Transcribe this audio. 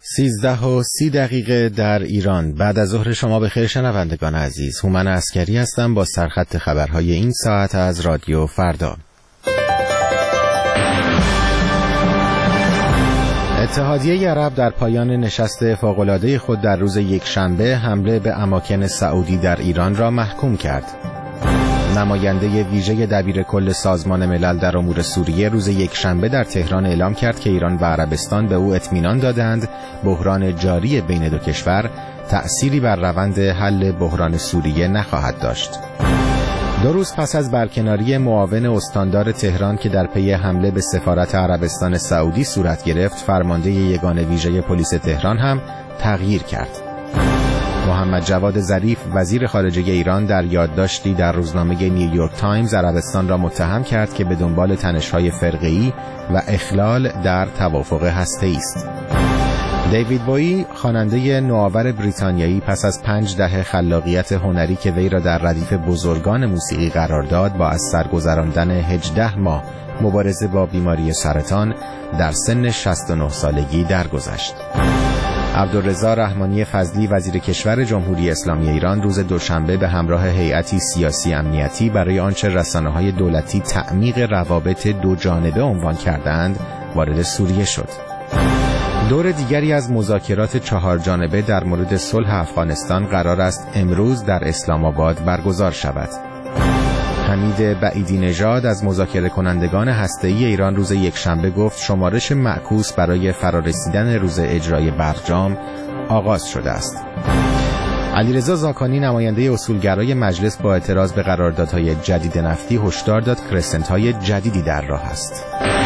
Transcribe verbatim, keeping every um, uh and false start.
سیزده و سی دقیقه در ایران. بعد از ظهر شما بخیر شنوندگان عزیز. هومن عسکری هستم با سرخط خبرهای این ساعت از رادیو فردا. اتحادیه عرب در پایان نشست فوق‌العاده خود در روز یکشنبه حمله به اماکن سعودی در ایران را محکوم کرد. نماینده ویژه دبیر کل سازمان ملل در امور سوریه روز یکشنبه در تهران اعلام کرد که ایران و عربستان به او اطمینان دادند بحران جاری بین دو کشور تأثیری بر روند حل بحران سوریه نخواهد داشت. دو روز پس از برکناری معاون استاندار تهران که در پی حمله به سفارت عربستان سعودی صورت گرفت، فرمانده یگان ویژه پلیس تهران هم تغییر کرد. محمد جواد ظریف وزیر خارجه ایران در یادداشتی در روزنامه نیویورک تایمز عربستان را متهم کرد که به دنبال تنش‌های فرقه‌ای و اخلال در توافق هسته‌ای است. دیوید بویی خواننده نوآور بریتانیایی پس از پنج دهه خلاقیت هنری که وی را در ردیف بزرگان موسیقی قرار داد، با از سر گذراندن هجده ماه مبارزه با بیماری سرطان در سن شصت و نه سالگی درگذشت. عبدالرضا رحمانی فضلی وزیر کشور جمهوری اسلامی ایران روز دوشنبه به همراه هیئتی سیاسی امنیتی برای آنچه رسانه‌های دولتی تعمیق روابط دو جانبه عنوان کردند وارد سوریه شد. دور دیگری از مذاکرات چهار جانبه در مورد صلح افغانستان قرار است امروز در اسلام آباد برگزار شود. حمید بعیدی نژاد از مذاکره کنندگان هسته‌ای ایران روز یکشنبه گفت شمارش معکوس برای فرارسیدن روز اجرای برجام آغاز شده است. علیرضا زاکانی نماینده اصولگرای مجلس با اعتراض به قراردادهای جدید نفتی هشدار داد که رسنت‌های جدیدی در راه است.